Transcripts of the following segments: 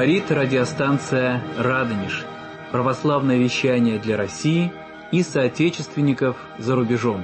Говорит радиостанция «Радонеж». Православное вещание для России и соотечественников за рубежом.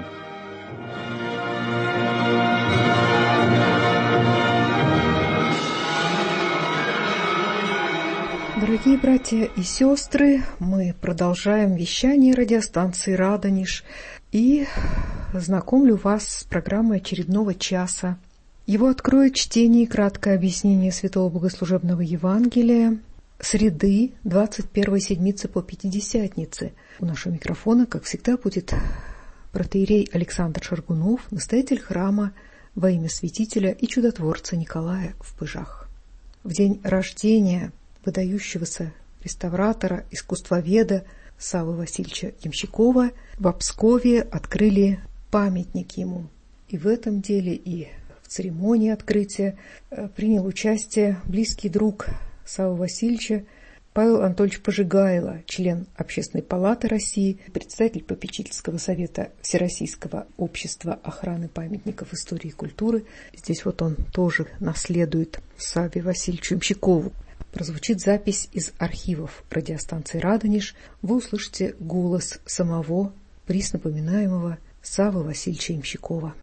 Дорогие братья и сестры, мы продолжаем вещание радиостанции «Радонеж» и знакомлю вас с программой очередного часа. Его откроет чтение и краткое объяснение Святого Богослужебного Евангелия среды 21-й седмицы по Пятидесятнице. У нашего микрофона, как всегда, будет протоиерей Александр Шаргунов, настоятель храма во имя святителя и чудотворца Николая в Пыжах. В день рождения выдающегося реставратора, искусствоведа Саввы Васильевича Ямщикова в Пскове открыли памятник ему. И в этом деле, и в церемонии открытия принял участие близкий друг Саввы Васильевича Павел Анатольевич Пожигайло, член Общественной палаты России, председатель попечительского совета Всероссийского общества охраны памятников истории и культуры. Здесь вот он тоже наследует Савве Васильевичу Ямщикову. Прозвучит запись из архивов радиостанции «Радонеж». Вы услышите голос самого приснапоминаемого Саввы Васильевича Ямщикова.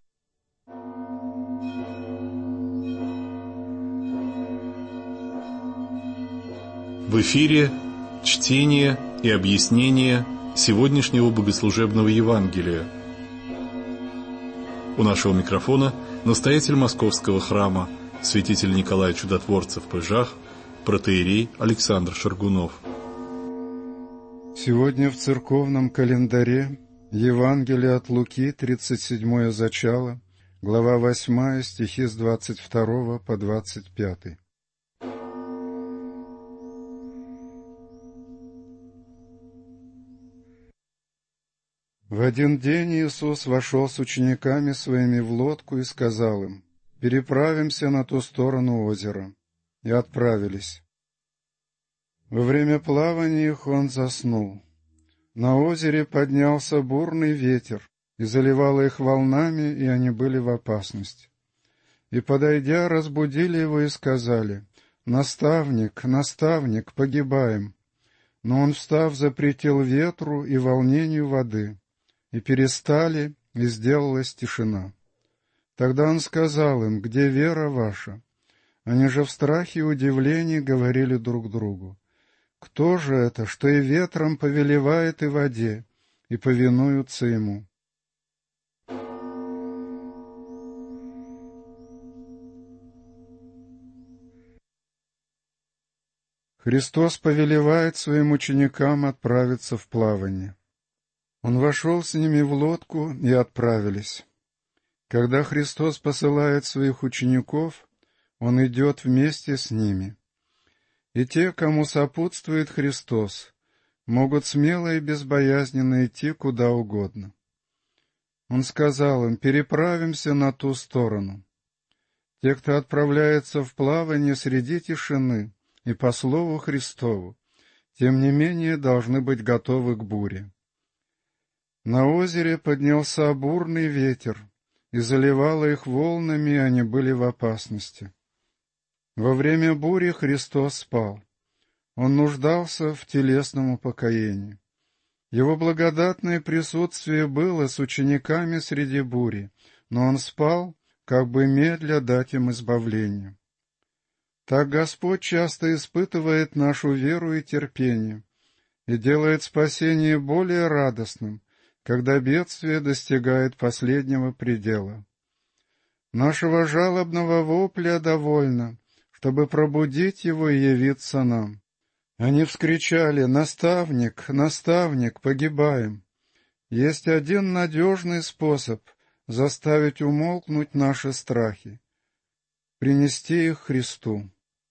В эфире чтение и объяснение сегодняшнего богослужебного Евангелия. У нашего микрофона настоятель Московского храма, святитель Николай Чудотворца в Пыжах, протоиерей Александр Шаргунов. Сегодня в церковном календаре Евангелие от Луки, 37-е зачало, глава 8, стихи с 22 по 25. В один день Иисус вошел с учениками своими в лодку и сказал им: «Переправимся на ту сторону озера». И отправились. Во время плавания их он заснул. На озере поднялся бурный ветер, и заливало их волнами, и они были в опасности. И, подойдя, разбудили его и сказали: «Наставник, наставник, погибаем». Но он, встав, запретил ветру и волнению воды, и перестали, и сделалась тишина. Тогда он сказал им: «Где вера ваша?» Они же в страхе и удивлении говорили друг другу: «Кто же это, что и ветром повелевает, и воде, и повинуются ему?» Христос повелевает своим ученикам отправиться в плавание. Он вошел с ними в лодку, и отправились. Когда Христос посылает своих учеников, Он идет вместе с ними. И те, кому сопутствует Христос, могут смело и безбоязненно идти куда угодно. Он сказал им: «Переправимся на ту сторону». Те, кто отправляется в плавание среди тишины и по слову Христову, тем не менее должны быть готовы к буре. На озере поднялся бурный ветер, и заливало их волнами, и они были в опасности. Во время бури Христос спал. Он нуждался в телесном упокоении. Его благодатное присутствие было с учениками среди бури, но он спал, как бы медля дать им избавление. Так Господь часто испытывает нашу веру и терпение и делает спасение более радостным, когда бедствие достигает последнего предела. Нашего жалобного вопля довольно, чтобы пробудить его и явиться нам. Они вскричали: «Наставник, наставник, погибаем!» Есть один надежный способ заставить умолкнуть наши страхи — принести их Христу.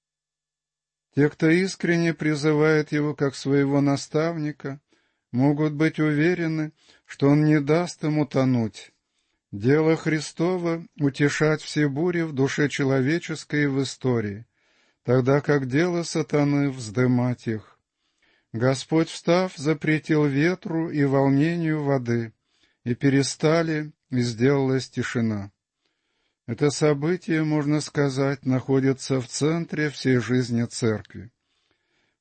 Те, кто искренне призывает Его как своего наставника, могут быть уверены, что Он не даст им утонуть. Дело Христово — утешать все бури в душе человеческой и в истории, тогда как дело сатаны — вздымать их. Господь, встав, запретил ветру и волнению воды, и перестали, и сделалась тишина. Это событие, можно сказать, находится в центре всей жизни Церкви.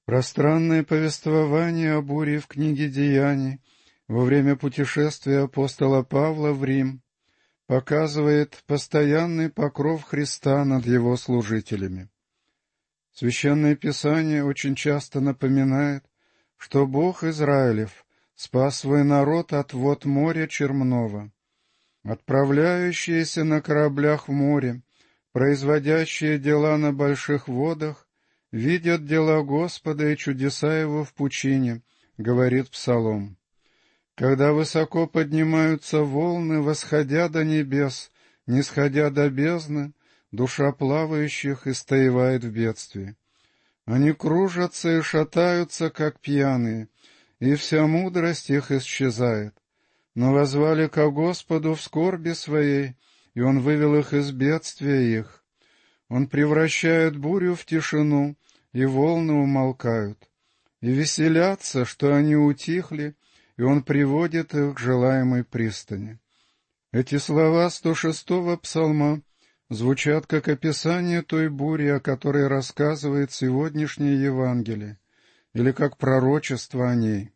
Пространное повествование о буре в книге «Деяний» во время путешествия апостола Павла в Рим показывает постоянный покров Христа над его служителями. Священное Писание очень часто напоминает, что Бог Израилев спас свой народ от вод моря Чермного. Отправляющиеся на кораблях в море, производящие дела на больших водах, видят дела Господа и чудеса Его в пучине, говорит Псалом. Когда высоко поднимаются волны, восходя до небес, нисходя до бездны, душа плавающих истоевает в бедствии. Они кружатся и шатаются, как пьяные, и вся мудрость их исчезает. Но воззвали ко Господу в скорби своей, и Он вывел их из бедствия их. Он превращает бурю в тишину, и волны умолкают. И веселятся, что они утихли, и Он приводит их к желаемой пристани. Эти слова 106-го псалма звучат как описание той бури, о которой рассказывает сегодняшнее Евангелие, или как пророчество о ней.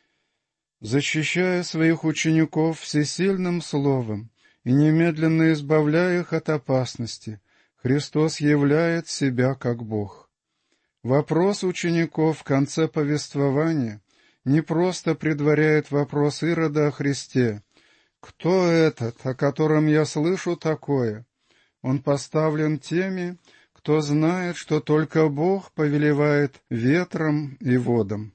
Защищая своих учеников всесильным словом и немедленно избавляя их от опасности, Христос являет себя как Бог. Вопрос учеников в конце повествования не просто предваряет вопрос Ирода о Христе. «Кто этот, о котором я слышу такое?» Он поставлен теми, кто знает, что только Бог повелевает ветром и водам.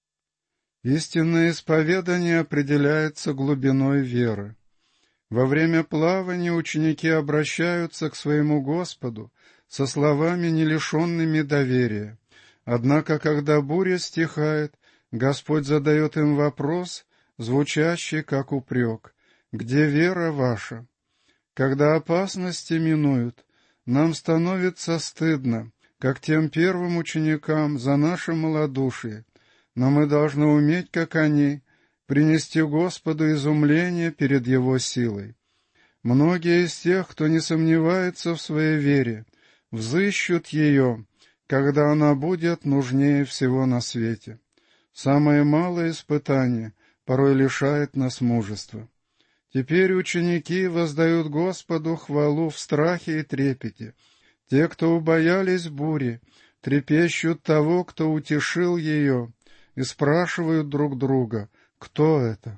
Истинное исповедание определяется глубиной веры. Во время плавания ученики обращаются к своему Господу со словами, не лишенными доверия. Однако, когда буря стихает, Господь задает им вопрос, звучащий как упрек: «Где вера ваша?» Когда опасности минуют, нам становится стыдно, как тем первым ученикам, за наше малодушие, но мы должны уметь, как они, принести Господу изумление перед Его силой. Многие из тех, кто не сомневается в своей вере, взыщут ее, когда она будет нужнее всего на свете. Самое малое испытание порой лишает нас мужества. Теперь ученики воздают Господу хвалу в страхе и трепете. Те, кто убоялись бури, трепещут того, кто утешил ее, и спрашивают друг друга: кто это?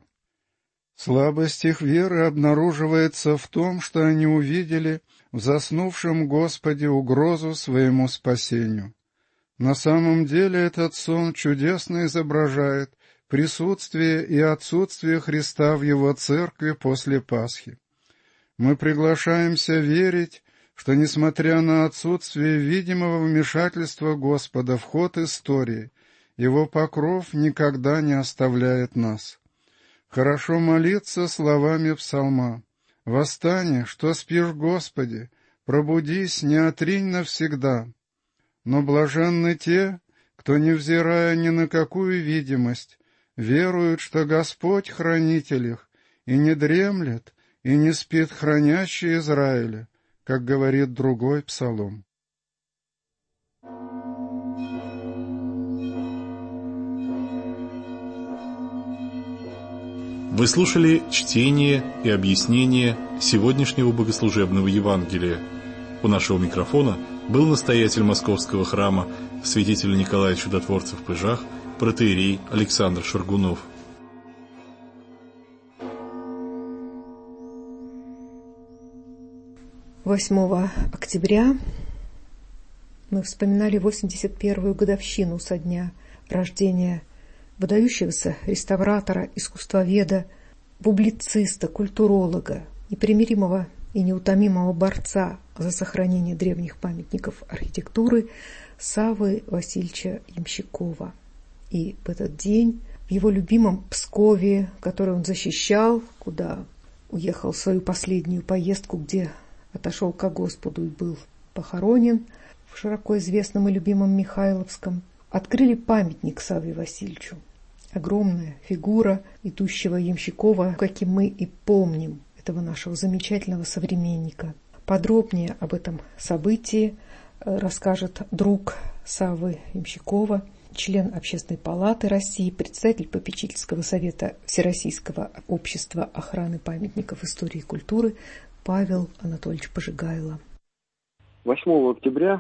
Слабость их веры обнаруживается в том, что они увидели в заснувшем Господе угрозу своему спасению. На самом деле этот сон чудесно изображает присутствие и отсутствие Христа в Его церкви после Пасхи. Мы приглашаемся верить, что, несмотря на отсутствие видимого вмешательства Господа в ход истории, Его покров никогда не оставляет нас. Хорошо молиться словами псалма: «Восстань, что спишь, Господи, пробудись, не отринь навсегда». Но блаженны те, кто, невзирая ни на какую видимость, веруют, что Господь хранитель их, и не дремлет, и не спит хранящий Израиля, как говорит другой псалом. Вы слушали чтение и объяснение сегодняшнего богослужебного Евангелия. У нашего микрофона был настоятель Московского храма святитель Николай Чудотворцев в Пыжах, протоиерей Александр Шаргунов. «8 октября мы вспоминали 81-ю годовщину со дня рождения выдающегося реставратора, искусствоведа, публициста, культуролога, непримиримого и неутомимого борца за сохранение древних памятников архитектуры Саввы Васильевича Ямщикова. И в этот день в его любимом Пскове, который он защищал, куда уехал в свою последнюю поездку, где отошел ко Господу и был похоронен, в широко известном и любимом Михайловском, открыли памятник Савве Васильевичу. Огромная фигура идущего Ямщикова, каким мы и помним этого нашего замечательного современника. Подробнее об этом событии расскажет друг Саввы Ямщикова, член Общественной палаты России, председатель попечительского совета Всероссийского общества охраны памятников истории и культуры Павел Анатольевич Пожигайло. 8 октября,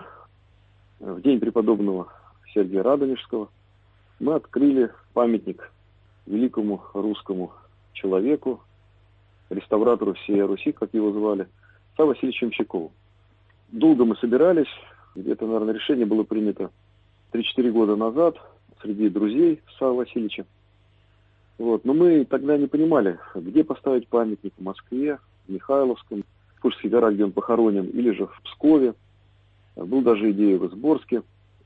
в день преподобного Сергия Радонежского, мы открыли памятник великому русскому человеку, реставратору всей Руси, как его звали, Савве Васильевичу Ямщикову. Долго мы собирались, где-то, наверное, решение было принято 3-4 года назад среди друзей Саввы Васильевича. Но мы тогда не понимали, где поставить памятник: в Москве, в Михайловском, в Пушкинских горах, где он похоронен, или же в Пскове. Был даже идея в Изборске.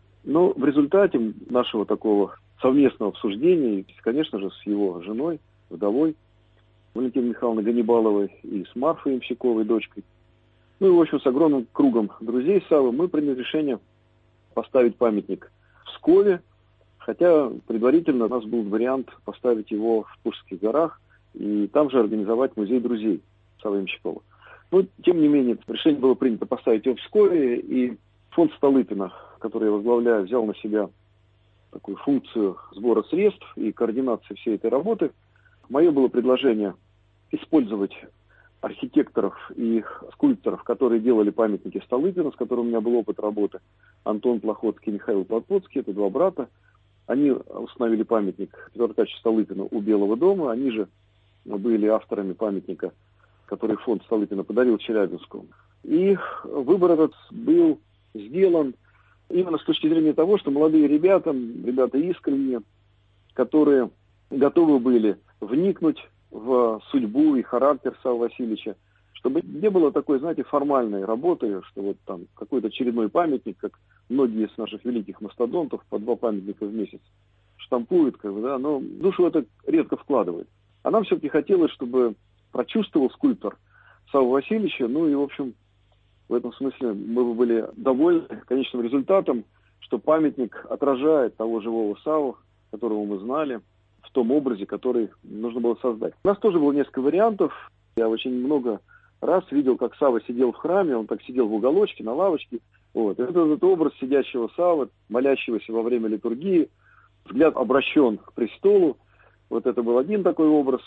Но в результате нашего такого совместного обсуждения, конечно же, с его женой, вдовой, Валентиной Михайловной Ганнибаловой, и с Марфой Ямщиковой, дочкой, и, в общем, с огромным кругом друзей Саввы, мы приняли решение поставить памятник в Пскове, хотя предварительно у нас был вариант поставить его в Пушкинских горах и там же организовать музей друзей Саввы Ямщикова. Но, тем не менее, решение было принято поставить его в Пскове, и фонд Столыпина, который я возглавляю, взял на себя такую функцию сбора средств и координации всей этой работы. Мое было предложение использовать архитекторов и скульпторов, которые делали памятники Столыпина, с которым у меня был опыт работы. Антон Плохотский и Михаил Плотоцкий, это два брата. Они установили памятник Петру Аркадьевичу Столыпину у Белого дома. Они же были авторами памятника, который фонд Столыпина подарил Челябинску. И выбор этот был сделан именно с точки зрения того, что молодые ребята искренние, которые готовы были вникнуть в судьбу и характер Саввы Васильевича, чтобы не было такой, знаете, формальной работы, что вот там какой-то очередной памятник, как многие из наших великих мастодонтов, по 2 памятника в месяц штампуют, но душу это редко вкладывает. А нам все-таки хотелось, чтобы прочувствовал скульптор Савву Васильевича, и, в общем, в этом смысле мы бы были довольны конечным результатом, что памятник отражает того живого Савву, которого мы знали, в том образе, который нужно было создать. У нас тоже было несколько вариантов. Я очень много раз видел, как Савва сидел в храме, он так сидел в уголочке, на лавочке. Этот образ сидящего Саввы, молящегося во время литургии, взгляд обращен к престолу. Это был один такой образ.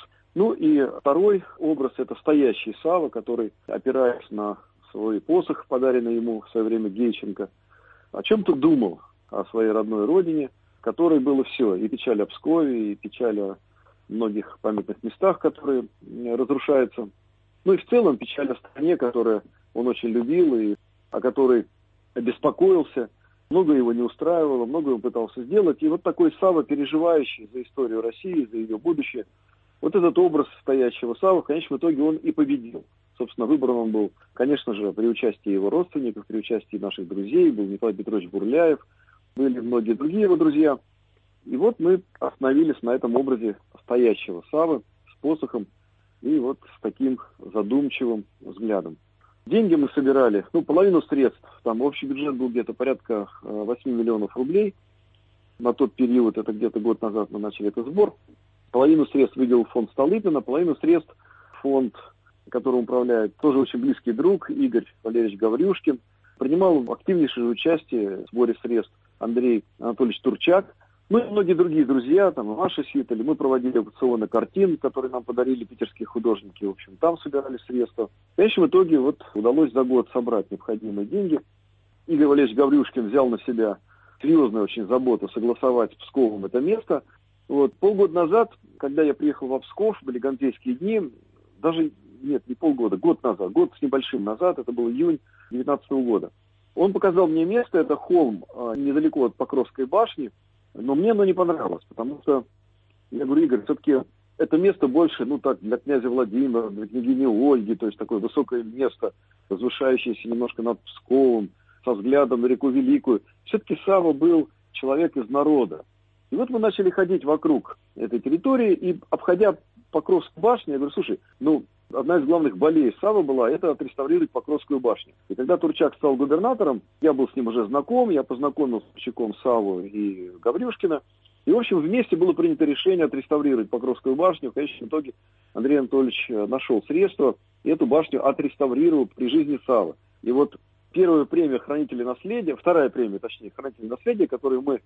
И второй образ — это стоящий Савва, который, опираясь на свой посох, подаренный ему в свое время Гейченко, о чем-то думал, о своей родной родине, в которой было все: и печаль о Пскове, и печаль о многих памятных местах, которые разрушаются. И в целом печаль о стране, которую он очень любил и о которой беспокоился. Много его не устраивало, много его пытался сделать. И такой Савва, переживающий за историю России, за ее будущее, этот образ стоящего Саввы, в конечном итоге, он и победил. Собственно, выбран он был, конечно же, при участии его родственников, при участии наших друзей. Был Николай Петрович Бурляев, были многие другие его друзья. И мы остановились на этом образе стоящего Саввы с посохом и с таким задумчивым взглядом. Деньги мы собирали, половину средств. Там общий бюджет был где-то порядка 8 миллионов рублей. На тот период, это где-то год назад мы начали этот сбор. Половину средств выделил фонд Столыпина, половину средств фонд, которым управляет тоже очень близкий друг Игорь Валерьевич Гаврюшкин. Принимал активнейшее участие в сборе средств Андрей Анатольевич Турчак. И многие другие друзья, Маша Ситали. Мы проводили аукционы картин, которые нам подарили питерские художники. В общем, там собирали средства. В конечном итоге удалось за год собрать необходимые деньги. Игорь Валерьевич Гаврюшкин взял на себя серьезную очень заботу согласовать с Псковом это место. Полгода назад, когда я приехал в Псков, были Гантейские дни, не полгода, год назад, год с небольшим назад, это был июнь 2019 года. Он показал мне место, это холм недалеко от Покровской башни, но мне оно не понравилось, потому что, я говорю: Игорь, все-таки это место больше, для князя Владимира, для княгини Ольги, то есть такое высокое место, возвышающееся немножко над Псковом, со взглядом на реку Великую. Все-таки Савва был человек из народа. И мы начали ходить вокруг этой территории, и, обходя Покровскую башню, я говорю: слушай, одна из главных болей Саввы была — это отреставрировать Покровскую башню. И когда Турчак стал губернатором, я был с ним уже знаком, я познакомил с Турчаком Савву и Гаврюшкина. И, в общем, вместе было принято решение отреставрировать Покровскую башню. В конечном итоге Андрей Анатольевич нашел средства и эту башню отреставрировал при жизни Саввы. И первая премия «Хранители наследия», вторая премия, точнее, «Хранители наследия», которую мы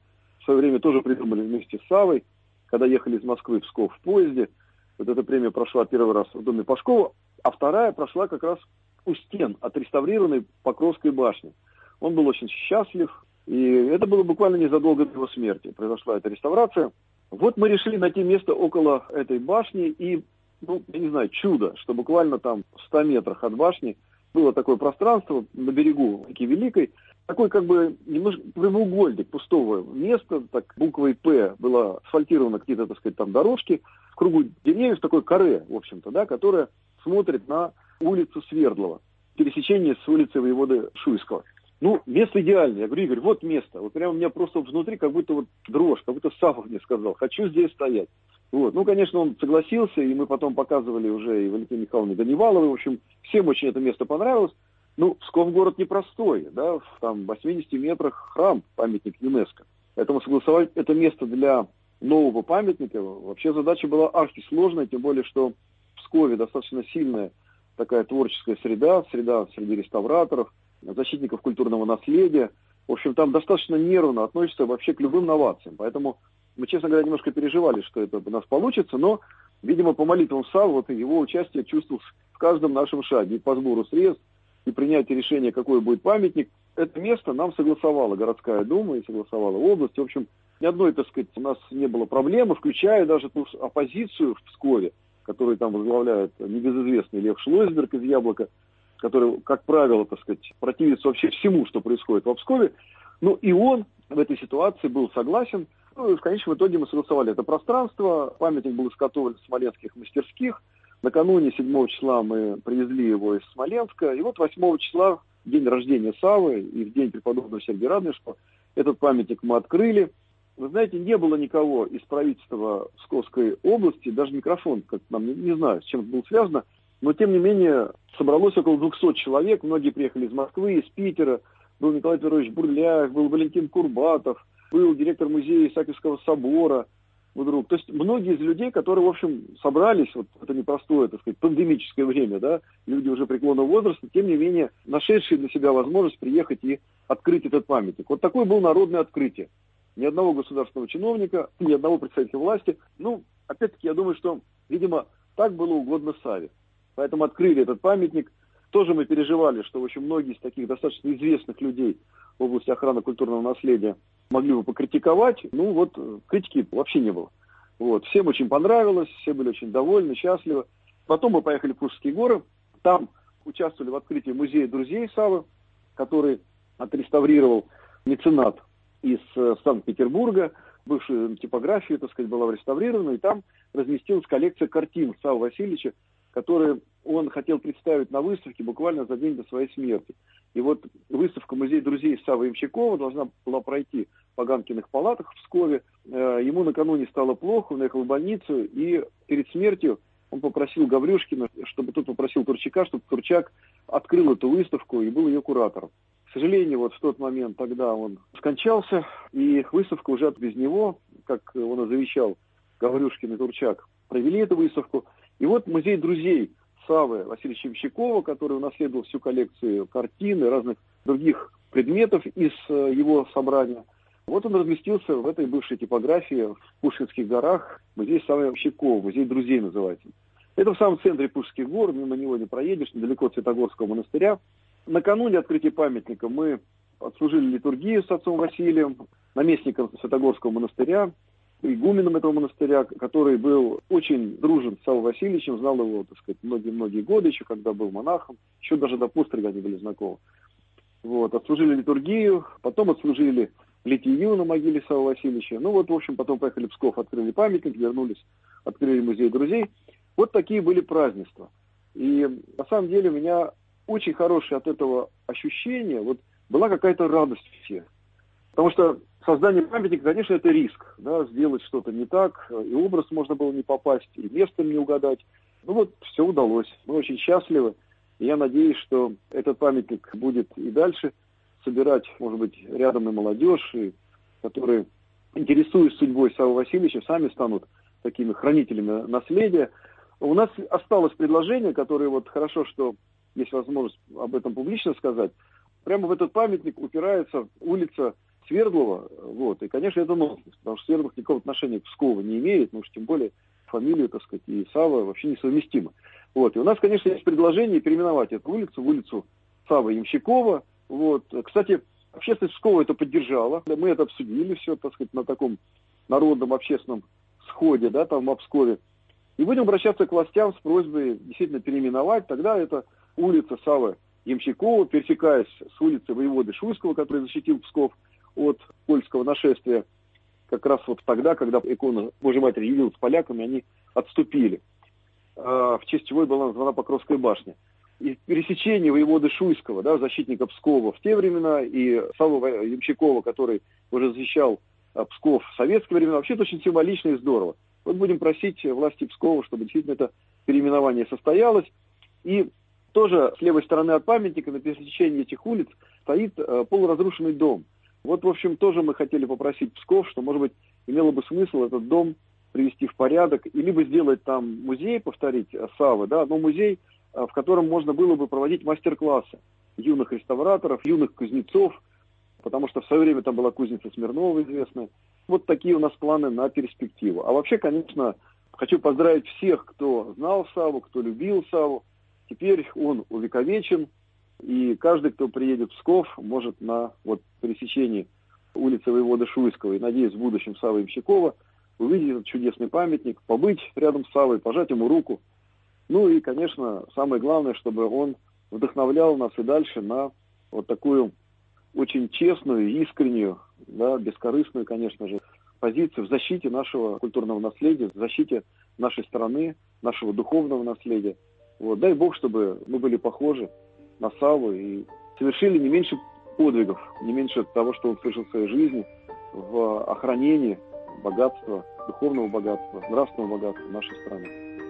в свое время тоже придумали вместе с Саввой, когда ехали из Москвы в Псков в поезде. Вот эта премия прошла первый раз в доме Пашкова, а вторая прошла как раз у стен отреставрированной Покровской башни. Он был очень счастлив, и это было буквально незадолго до его смерти. Произошла эта реставрация. Вот мы решили найти место около этой башни, и, я не знаю, чудо, что буквально там в 100 метрах от башни было такое пространство на берегу реки Великой, такой как бы немножко прямоугольник пустого места, так буквой «П» было асфальтировано какие-то, так сказать, там дорожки, в кругу деревьев такой каре, в общем-то, да, которая смотрит на улицу Свердлова, пересечение с улицей воеводы Шуйского. Место идеальное. Я говорю: Игорь, вот место. Вот прямо у меня просто внутри как будто вот дрожь, как будто Савва мне сказал: хочу здесь стоять. Вот. Конечно, он согласился, и мы потом показывали уже и Валентине Михайловне Ганнибаловой. В общем, всем очень это место понравилось. Псков город непростой, да, в 80 метрах храм, памятник ЮНЕСКО. Поэтому согласовать это место для нового памятника вообще задача была архисложная, тем более, что в Пскове достаточно сильная такая творческая среда среди реставраторов, защитников культурного наследия. В общем, там достаточно нервно относятся вообще к любым новациям. Поэтому мы, честно говоря, немножко переживали, что это у нас получится, но, видимо, по молитвам Саввы его участие чувствовалось в каждом нашем шаге, и по сбору средств, и принятие решения, какой будет памятник. Это место нам согласовала городская дума и согласовала область. В общем, ни одной, так сказать, у нас не было проблемы, включая даже ту оппозицию в Пскове, которую там возглавляет небезызвестный Лев Шлойсберг из «Яблока», который, как правило, так сказать, противится вообще всему, что происходит в Пскове. И он в этой ситуации был согласен. И в конечном итоге мы согласовали это пространство. Памятник был изготовлен в смоленских мастерских. Накануне 7 числа мы привезли его из Смоленска. И вот 8 числа, в день рождения Саввы и в день преподобного Сергия Радонежского, этот памятник мы открыли. Вы знаете, не было никого из правительства Псковской области, даже микрофон, как нам, не знаю, с чем это было связано, но тем не менее собралось около 200 человек, многие приехали из Москвы, из Питера, был Николай Петрович Бурляев, был Валентин Курбатов, был директор музея Исаакиевского собора, вдруг. То есть многие из людей, которые, в общем, собрались, вот это непростое, так сказать, пандемическое время, да, люди уже преклонного возраста, тем не менее, нашедшие для себя возможность приехать и открыть этот памятник. Вот такое было народное открытие. Ни одного государственного чиновника, ни одного представителя власти. Опять-таки, я думаю, что, видимо, так было угодно Савве. Поэтому открыли этот памятник. Тоже мы переживали, что очень многие из таких достаточно известных людей в области охраны культурного наследия могли бы покритиковать. Критики вообще не было. Всем очень понравилось, все были очень довольны, счастливы. Потом мы поехали в Пушкинские горы. Там участвовали в открытии музея друзей Саввы, который отреставрировал меценат из Санкт-Петербурга. Бывшая типография, так сказать, была реставрирована, и там разместилась коллекция картин Саввы Васильевича, которые он хотел представить на выставке буквально за день до своей смерти. И вот выставка «Музей друзей» Саввы Ямщикова должна была пройти в Паганкиных палатах в Пскове. Ему накануне стало плохо, он ехал в больницу, и перед смертью он попросил Гаврюшкина, чтобы тот попросил Турчака, чтобы Турчак открыл эту выставку и был ее куратором. К сожалению, в тот момент тогда он скончался, и выставка уже без него, как он и завещал, Гаврюшкин и Турчак провели эту выставку. И вот музей друзей Саввы Васильевича Ямщикова, который унаследовал всю коллекцию картин и разных других предметов из его собрания. Вот он разместился в этой бывшей типографии в Пушкинских горах, музей Саввы Ямщикова, музей друзей называется. Это в самом центре Пушкинских гор, мимо него не проедешь, недалеко от Святогорского монастыря. Накануне открытия памятника мы отслужили литургию с отцом Василием, наместником Святогорского монастыря, игуменом этого монастыря, который был очень дружен с Саввой Васильевичем, знал его, так сказать, многие-многие годы, еще когда был монахом, еще даже до пострига они были знакомы. Отслужили литургию, потом отслужили литию на могиле Саввы Васильевича. В общем, потом поехали в Псков, открыли памятник, вернулись, открыли музей друзей. Вот такие были празднества. И на самом деле у меня очень хорошее от этого ощущение, была какая-то радость всех. Потому что создание памятника, конечно, это риск, да, сделать что-то не так, и образ можно было не попасть, и место не угадать. Все удалось. Мы очень счастливы, и я надеюсь, что этот памятник будет и дальше собирать, может быть, рядом и молодежь, и которые, интересуясь судьбой Саввы Васильевича, сами станут такими хранителями наследия. У нас осталось предложение, которое хорошо, что есть возможность об этом публично сказать. Прямо в этот памятник упирается улица Свердлова, вот, и, конечно, это нонсенс, потому что Свердлов никакого отношения к Пскову не имеет, ну уж тем более фамилию, так сказать, и Савва вообще несовместимо. Вот, и у нас, конечно, есть предложение переименовать эту улицу в улицу Саввы Ямщикова, вот. Кстати, общественность Пскова это поддержала, мы это обсудили все, так сказать, на таком народном общественном сходе, да, там в Пскове, и будем обращаться к властям с просьбой действительно переименовать, тогда это улица Саввы Ямщикова, пересекаясь с улицы воеводы Шуйского, который защитил Псков от польского нашествия, как раз вот тогда, когда икона Божьей Матери явилась поляками, они отступили, в честь чего и была названа Покровская башня. И пересечение воеводы Шуйского, да, защитника Пскова в те времена, и Саввы Ямщикова, который уже защищал Псков в советское время, вообще это очень символично и здорово. Вот будем просить власти Пскова, чтобы действительно это переименование состоялось. И тоже с левой стороны от памятника на пересечении этих улиц стоит полуразрушенный дом. Вот, в общем, тоже мы хотели попросить Псков, что, может быть, имело бы смысл этот дом привести в порядок, и либо сделать там музей, повторить Саввы, да, но музей, в котором можно было бы проводить мастер-классы юных реставраторов, юных кузнецов, потому что в свое время там была кузница Смирнова известная. Вот такие у нас планы на перспективу. А вообще, конечно, хочу поздравить всех, кто знал Савву, кто любил Савву. Теперь он увековечен, и каждый, кто приедет в Псков, может на вот пересечении улицы воеводы Шуйского и, надеюсь, в будущем Саввы Ямщикова увидеть этот чудесный памятник, побыть рядом с Саввой, пожать ему руку. Ну и, конечно, самое главное, чтобы он вдохновлял нас и дальше на вот такую очень честную, искреннюю, да, бескорыстную, конечно же, позицию в защите нашего культурного наследия, в защите нашей страны, нашего духовного наследия. Вот. Дай Бог, чтобы мы были похожи на Савву и совершили не меньше подвигов, не меньше того, что он совершил в своей жизни, в охранении богатства, духовного богатства, нравственного богатства нашей страны.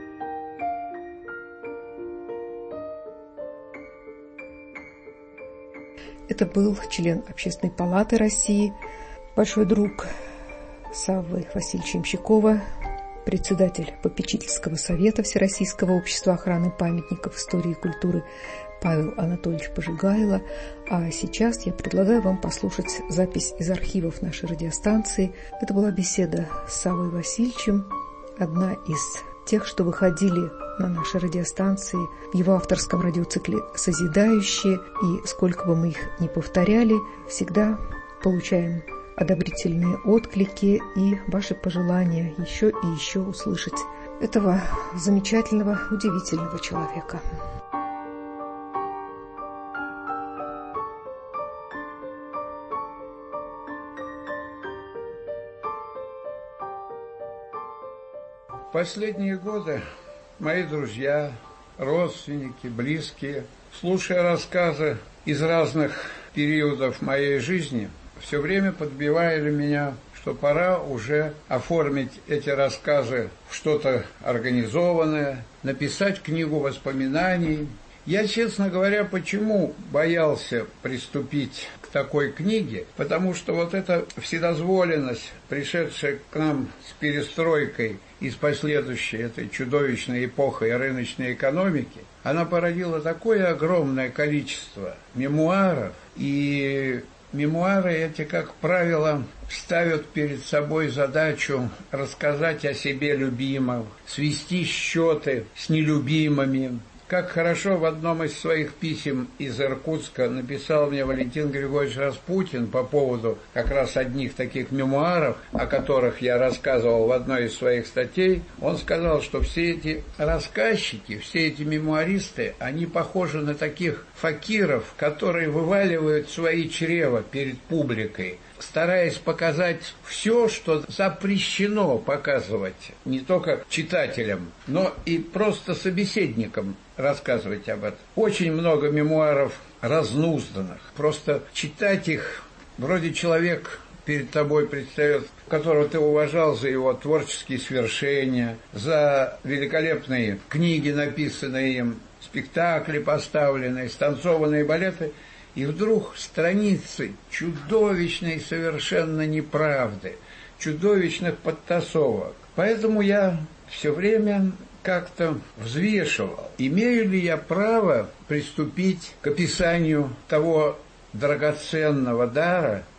Это был член Общественной палаты России, большой друг Саввы Васильевича Ямщикова, председатель попечительского совета Всероссийского общества охраны памятников истории и культуры Павел Анатольевич Пожигайло. А сейчас я предлагаю вам послушать запись из архивов нашей радиостанции. Это была беседа с Саввой Васильевичем, одна из тех, что выходили на нашей радиостанции в его авторском радиоцикле «Созидающие». И сколько бы мы их ни повторяли, всегда получаем одобрительные отклики и ваши пожелания еще и еще услышать этого замечательного, удивительного человека. Последние годы мои друзья, родственники, близкие, слушая рассказы из разных периодов моей жизни, все время подбивали меня, что пора уже оформить эти рассказы в что-то организованное, написать книгу воспоминаний. Я, честно говоря, почему боялся приступить к такой книге? Потому что вот эта вседозволенность, пришедшая к нам с перестройкой и с последующей этой чудовищной эпохой рыночной экономики, она породила такое огромное количество мемуаров, и мемуары эти, как правило, ставят перед собой задачу рассказать о себе любимом, свести счеты с нелюбимыми. Как хорошо в одном из своих писем из Иркутска написал мне Валентин Григорьевич Распутин по поводу как раз одних таких мемуаров, о которых я рассказывал в одной из своих статей. Он сказал, что все эти рассказчики, все эти мемуаристы, они похожи на таких факиров, которые вываливают свои чрева перед публикой, стараясь показать все, что запрещено показывать не только читателям, но и просто собеседникам рассказывать об этом. Очень много мемуаров разнузданных. Просто читать их, вроде человек перед тобой предстает, которого ты уважал за его творческие свершения, за великолепные книги, написанные им, спектакли поставленные, станцованные балеты, и вдруг страницы чудовищной совершенно неправды, чудовищных подтасовок. Поэтому я все время как-то взвешивал, имею ли я право приступить к описанию того драгоценного дара,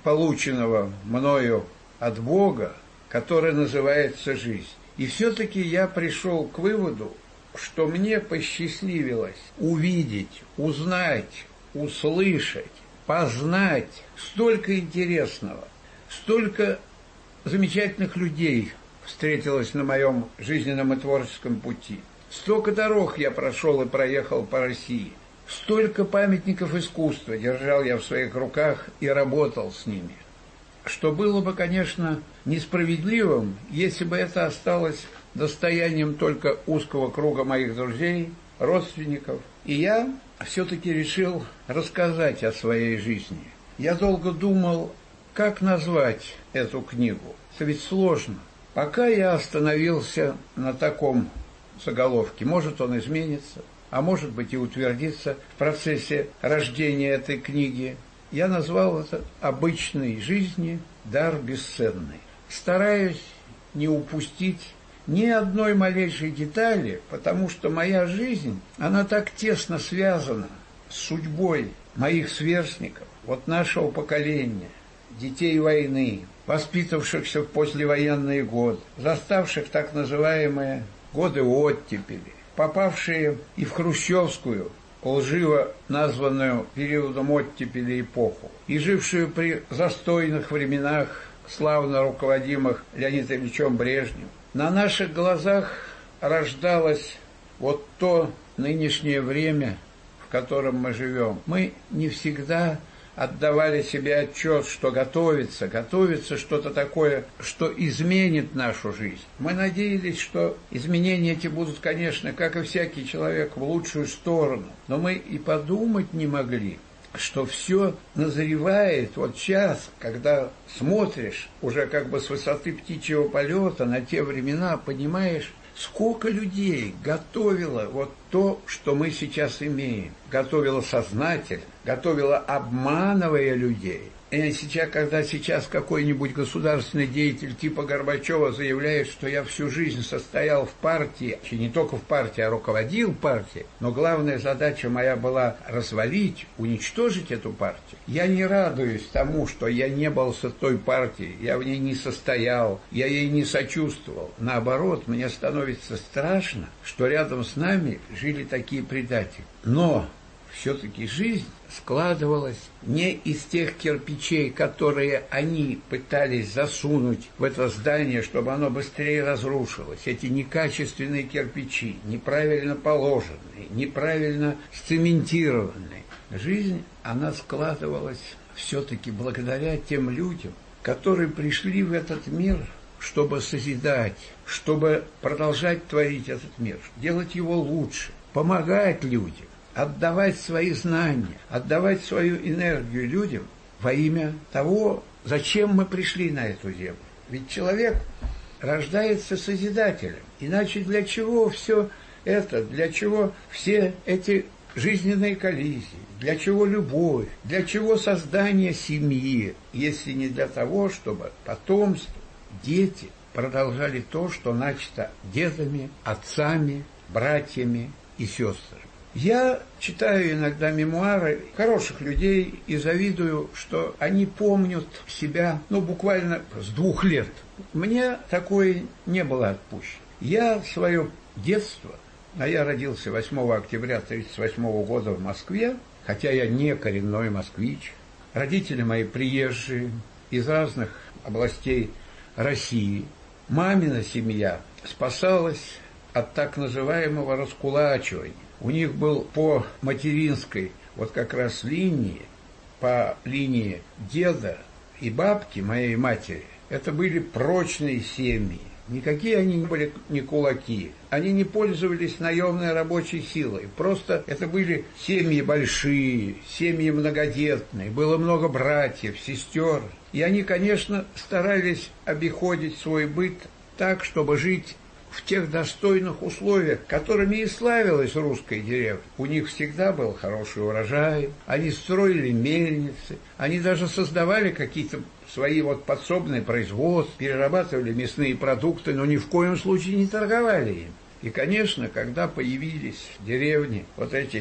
полученного мною от Бога, которое называется жизнь. И все-таки я пришел к выводу, что мне посчастливилось увидеть, узнать, услышать, познать столько интересного, столько замечательных людей встретилось на моем жизненном и творческом пути. Столько дорог я прошел и проехал по России. Столько памятников искусства держал я в своих руках и работал с ними. Что было бы, конечно, несправедливым, если бы это осталось достоянием только узкого круга моих друзей, родственников. И я все-таки решил рассказать о своей жизни. Я долго думал, как назвать эту книгу. Это ведь сложно. Пока я остановился на таком заголовке. Может, он изменится, а может быть и утвердится в процессе рождения этой книги. Я назвал это «Обычной жизни дар бесценный». Стараюсь не упустить ни одной малейшей детали, потому что моя жизнь, она так тесно связана с судьбой моих сверстников, вот нашего поколения, детей войны, воспитавшихся в послевоенные годы, заставших так называемые годы оттепели, попавшие и в хрущевскую, лживо названную периодом оттепели эпоху, и жившую при застойных временах, славно руководимых Леонидом Ильичем Брежневым. На наших глазах рождалось вот то нынешнее время, в котором мы живем. Мы не всегда отдавали себе отчет, что готовится что-то такое, что изменит нашу жизнь. Мы надеялись, что изменения эти будут, конечно, как и всякий человек, в лучшую сторону. Но мы и подумать не могли, что все назревает вот сейчас, когда смотришь уже как бы с высоты птичьего полета на те времена, понимаешь, сколько людей готовило вот то, что мы сейчас имеем. Готовило сознательно, готовило обманывая людей. И когда сейчас какой-нибудь государственный деятель типа Горбачева заявляет, что я всю жизнь состоял в партии, и не только в партии, а руководил партией, но главная задача моя была развалить, уничтожить эту партию. Я не радуюсь тому, что я не был с той партией, я в ней не состоял, я ей не сочувствовал. Наоборот, мне становится страшно, что рядом с нами жили такие предатели. Но все-таки жизнь складывалась не из тех кирпичей, которые они пытались засунуть в это здание, чтобы оно быстрее разрушилось. Эти некачественные кирпичи, неправильно положенные, неправильно сцементированные. Жизнь, она складывалась все-таки благодаря тем людям, которые пришли в этот мир, чтобы созидать, чтобы продолжать творить этот мир, делать его лучше, помогать людям, отдавать свои знания, отдавать свою энергию людям во имя того, зачем мы пришли на эту землю. Ведь человек рождается созидателем. Иначе для чего все это, для чего все эти жизненные коллизии, для чего любовь, для чего создание семьи, если не для того, чтобы потомство, дети продолжали то, что начато дедами, отцами, братьями и сестрами. Я читаю иногда мемуары хороших людей и завидую, что они помнят себя, буквально с 2 лет. Мне такое не было отпущено. Я свое детство, а я родился 8 октября 1938 года в Москве, хотя я не коренной москвич. Родители мои приезжие из разных областей России. Мамина семья спасалась от так называемого раскулачивания. У них был по материнской вот как раз линии, по линии деда и бабки моей матери, это были прочные семьи. Никакие они не были не кулаки. Они не пользовались наемной рабочей силой. Просто это были семьи большие, семьи многодетные. Было много братьев, сестер. И они, конечно, старались обиходить свой быт так, чтобы жить в тех достойных условиях, которыми и славилась русская деревня. У них всегда был хороший урожай, они строили мельницы, они даже создавали какие-то свои подсобные производства, перерабатывали мясные продукты, но ни в коем случае не торговали им. И, конечно, когда появились в деревне вот эти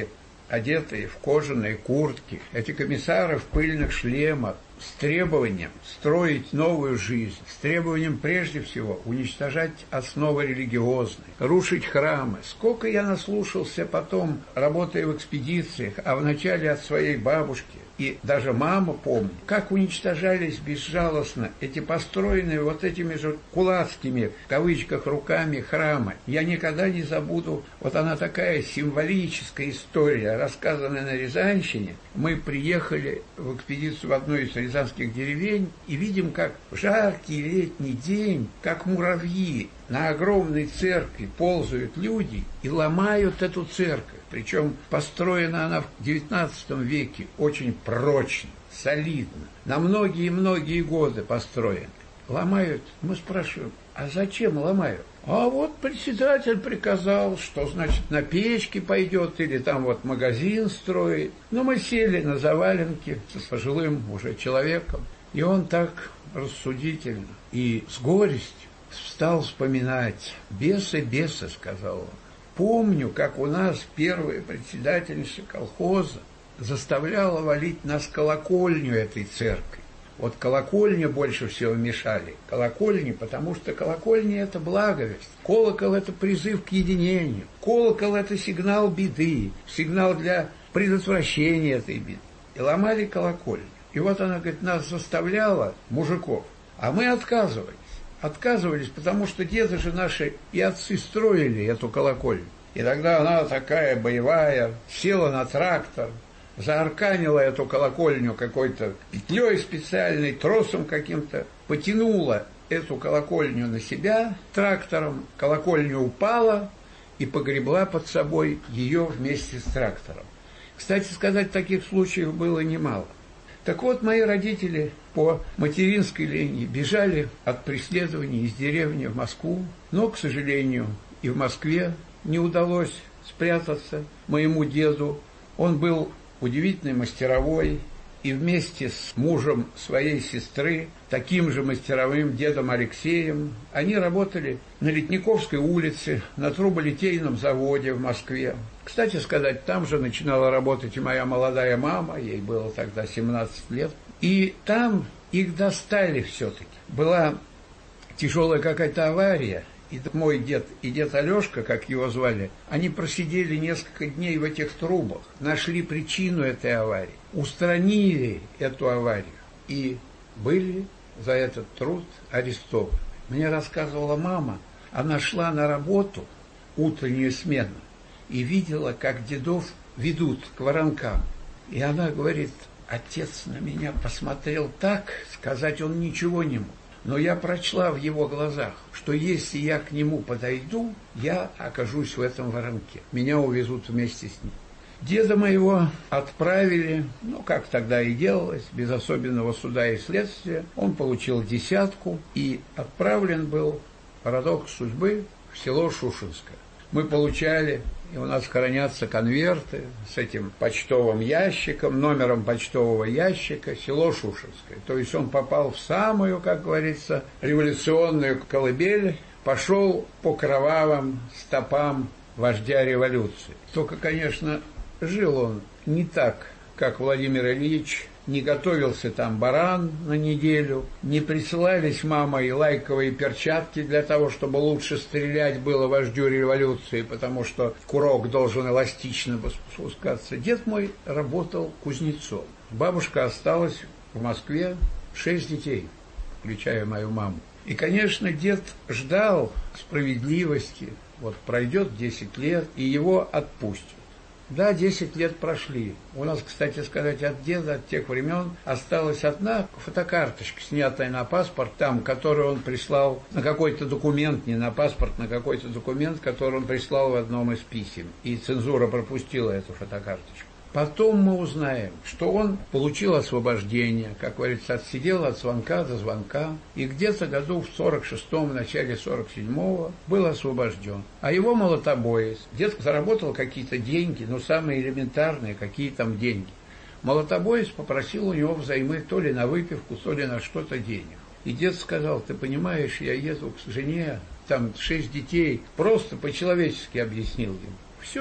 одетые в кожаные куртки, эти комиссары в пыльных шлемах, с требованием строить новую жизнь, с требованием прежде всего уничтожать основы религиозные, рушить храмы. Сколько я наслушался потом, работая в экспедициях, а вначале от своей бабушки, и даже мама помнит, как уничтожались безжалостно эти построенные вот этими же кулацкими, в кавычках, руками храмы. Я никогда не забуду, вот она такая символическая история, рассказанная на Рязанщине. Мы приехали в экспедицию в одну из рязанских деревень и видим, как в жаркий летний день, как муравьи, на огромной церкви ползают люди и ломают эту церковь. Причем построена она в XIX веке очень прочно, солидно, на многие-многие годы построена. Ломают. Мы спрашиваем, а зачем ломают? А вот председатель приказал, что, значит, на печке пойдет или там вот магазин строит. Но мы сели на заваленке с пожилым уже человеком, и он так рассудительно и с горестью стал вспоминать. «Бесы, сказал он. Помню, как у нас первая председательница колхоза заставляла валить нас колокольню этой церкви. Вот колокольня больше всего мешали. Колокольни, потому что колокольня – это благовесть. Колокол – это призыв к единению. Колокол – это сигнал беды, сигнал для предотвращения этой беды. И ломали колокольню. И вот она, говорит, нас заставляла, мужиков, а мы отказывались. Отказывались, потому что деды же наши и отцы строили эту колокольню. И тогда она такая боевая, села на трактор, заарканила эту колокольню какой-то петлей специальной, тросом каким-то, потянула эту колокольню на себя трактором, колокольня упала и погребла под собой ее вместе с трактором. Кстати сказать, таких случаев было немало. Так вот, мои родители по материнской линии бежали от преследований из деревни в Москву, но, к сожалению, и в Москве не удалось спрятаться моему деду. Он был удивительной мастеровой, и вместе с мужем своей сестры, таким же мастеровым дедом Алексеем, они работали на Летниковской улице, на труболитейном заводе в Москве. Кстати сказать, там же начинала работать и моя молодая мама, ей было тогда 17 лет. И там их достали все-таки. Была тяжелая какая-то авария, и мой дед и дед Алешка, как его звали, они просидели несколько дней в этих трубах, нашли причину этой аварии, устранили эту аварию и были за этот труд арестованы. Мне рассказывала мама, она шла на работу, утреннюю смену, и видела, как дедов ведут к воронкам. И она говорит, отец на меня посмотрел так, сказать он ничего не мог. Но я прочла в его глазах, что если я к нему подойду, я окажусь в этом воронке. Меня увезут вместе с ним. Деда моего отправили, как тогда и делалось, без особенного суда и следствия. Он получил 10 и отправлен был, парадокс судьбы, в село Шушинское. Мы получали, и у нас хранятся конверты с этим почтовым ящиком, номером почтового ящика, село Шушинское. То есть он попал в самую, как говорится, революционную колыбель, пошел по кровавым стопам вождя революции. Только, конечно, жил он не так, как Владимир Ильич, не готовился там баран на неделю, не присылались мама и лайковые перчатки для того, чтобы лучше стрелять было вождю революции, потому что курок должен эластично спускаться. Дед мой работал кузнецом. Бабушка осталась в Москве, 6 детей, включая мою маму. И, конечно, дед ждал справедливости. Вот пройдет 10 лет, и его отпустят. Да, 10 лет прошли. У нас, кстати сказать, от деда, от тех времен, осталась одна фотокарточка, снятая на паспорт, там, которую он прислал на какой-то документ, не на паспорт, на какой-то документ, который он прислал в одном из писем. И цензура пропустила эту фотокарточку. Потом мы узнаем, что он получил освобождение, как говорится, отсидел от звонка до звонка, и где-то году в 46-м, в начале 47-го был освобожден. А его молотобоец, дед заработал какие-то деньги, самые элементарные, какие там деньги. Молотобоец попросил у него взаймы то ли на выпивку, то ли на что-то денег. И дед сказал, ты понимаешь, я еду к жене, там 6 детей, просто по-человечески объяснил ему. Все,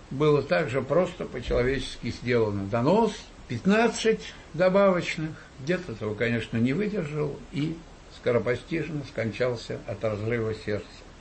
было также просто по-человечески сделано. Донос, 15 добавочных. Дед этого, конечно, не выдержал и скоропостижно скончался от разрыва сердца.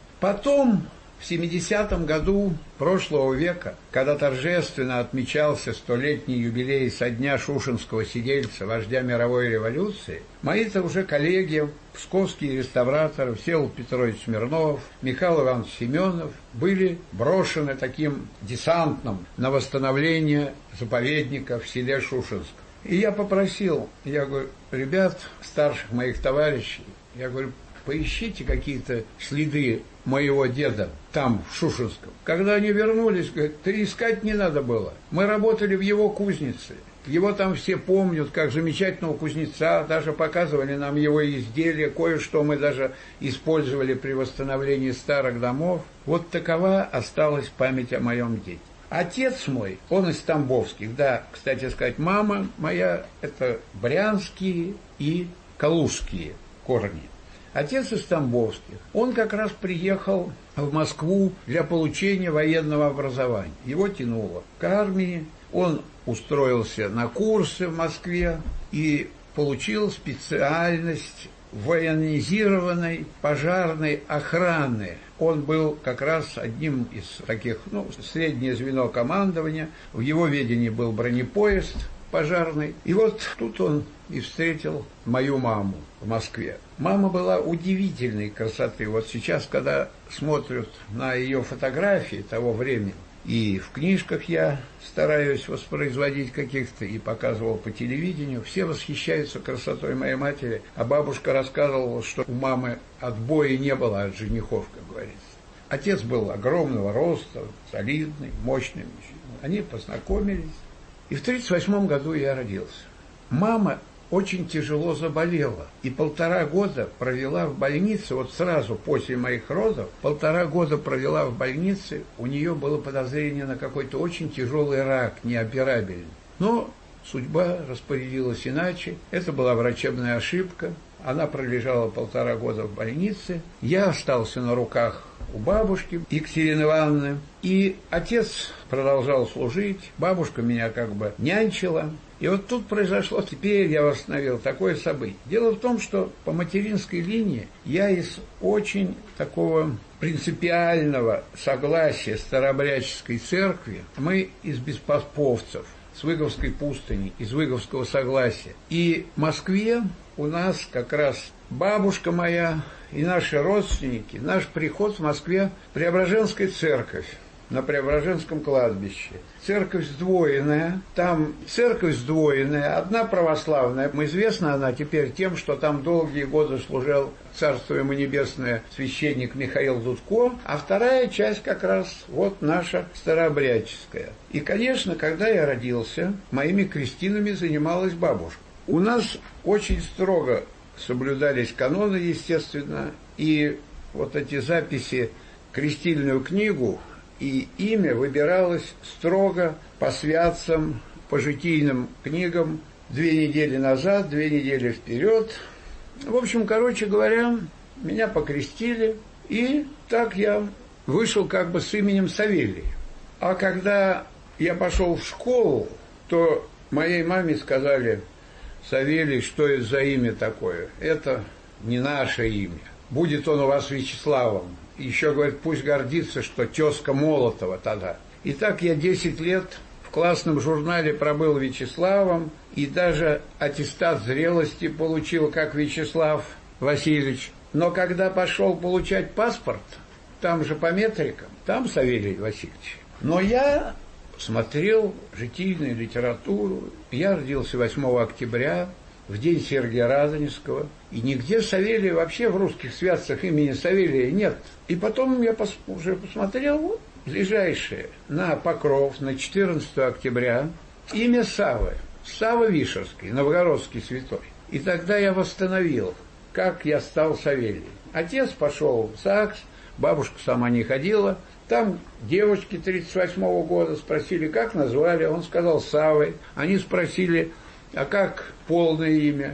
Потом, в 70-м году прошлого века, когда торжественно отмечался 100-летний юбилей со дня Шушенского сидельца, вождя мировой революции, мои-то уже коллеги, псковские реставраторы Всеволод Петрович Смирнов, Михаил Иванович Семенов, были брошены таким десантом на восстановление заповедника в селе Шушенском. И я попросил, я говорю, ребят, старших моих товарищей, я говорю, поищите какие-то следы моего деда там, в Шушенском. Когда они вернулись, говорят, да искать не надо было. Мы работали в его кузнице. Его там все помнят, как замечательного кузнеца, даже показывали нам его изделия, кое-что мы даже использовали при восстановлении старых домов. Вот такова осталась память о моем деде. Отец мой, он из Тамбовских, да, кстати сказать, мама моя, это брянские и калужские корни. Отец из Тамбовских. Он как раз приехал в Москву для получения военного образования. Его тянуло к армии. Он устроился на курсы в Москве и получил специальность военизированной пожарной охраны. Он был как раз одним из таких, среднее звено командования. В его ведении был бронепоезд пожарный. И вот тут он и встретил мою маму в Москве. Мама была удивительной красоты. Вот сейчас, когда смотрят на ее фотографии того времени, и в книжках я стараюсь воспроизводить каких-то, и показывал по телевидению, все восхищаются красотой моей матери, а бабушка рассказывала, что у мамы отбоя не было от женихов, как говорится. Отец был огромного роста, солидный, мощный мужчина. Они познакомились, и в 1938 году я родился. Мама очень тяжело заболела, и 1,5 года провела в больнице, вот сразу после моих родов, 1,5 года провела в больнице, у нее было подозрение на какой-то очень тяжелый рак, неоперабельный. Но судьба распорядилась иначе, это была врачебная ошибка, она пролежала 1,5 года в больнице, я остался на руках у бабушки Екатерины Ивановны, и отец продолжал служить, бабушка меня как бы нянчила. И вот тут произошло, теперь я восстановил такое событие. Дело в том, что по материнской линии я из очень такого принципиального согласия Старообрядческой церкви, мы из беспоповцев, с Выговской пустыни, из Выговского согласия. И в Москве у нас как раз бабушка моя и наши родственники, наш приход в Москве, Преображенская церковь, на Преображенском кладбище. Церковь сдвоенная, там церковь сдвоенная, одна православная. Известна она теперь тем, что там долгие годы служил, царство ему небесное, священник Михаил Дудко, а вторая часть как раз вот наша старообрядческая. И, конечно, когда я родился, моими крестинами занималась бабушка. У нас очень строго соблюдались каноны, естественно, и вот эти записи, крестильную книгу, и имя выбиралось строго по святцам, по житийным книгам 2 недели назад, 2 недели вперед. В общем, короче говоря, меня покрестили, и так я вышел как бы с именем Савелий. А когда я пошел в школу, то моей маме сказали: Савелий, что это за имя такое? Это не наше имя. Будет он у вас Вячеславом. Еще, говорит, пусть гордится, что тезка Молотова тогда. И так я 10 лет в классном журнале пробыл Вячеславом, и даже аттестат зрелости получил, как Вячеслав Васильевич. Но когда пошел получать паспорт, там же по метрикам, там Савелий Васильевич. Но я смотрел житийную литературу. Я родился 8 октября, в день Сергия Радонежского, и нигде Савелия вообще в русских святцах имени Савелия нет. И потом я уже посмотрел ближайшее на Покров, на 14 октября, имя Саввы, Савва Вишерский, новгородский святой. И тогда я восстановил, как я стал Савелием. Отец пошел в ЗАГС, бабушка сама не ходила. Там девочки 38-го года спросили, как назвали, он сказал Саввой. Они спросили, а как полное имя?